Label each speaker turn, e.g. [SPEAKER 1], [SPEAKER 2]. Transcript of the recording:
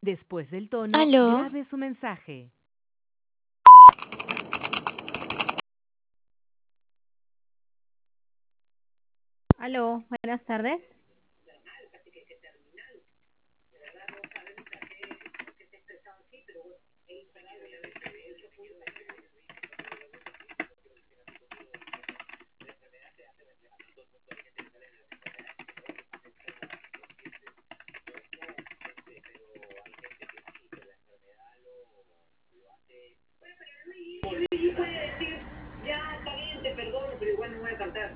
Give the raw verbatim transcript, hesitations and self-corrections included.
[SPEAKER 1] Después del tono,
[SPEAKER 2] ¿Aló?
[SPEAKER 1] grabe su mensaje.
[SPEAKER 3] Aló, buenas tardes.
[SPEAKER 4] Puede decir, ya está bien, te perdono, pero igual no voy a cantar.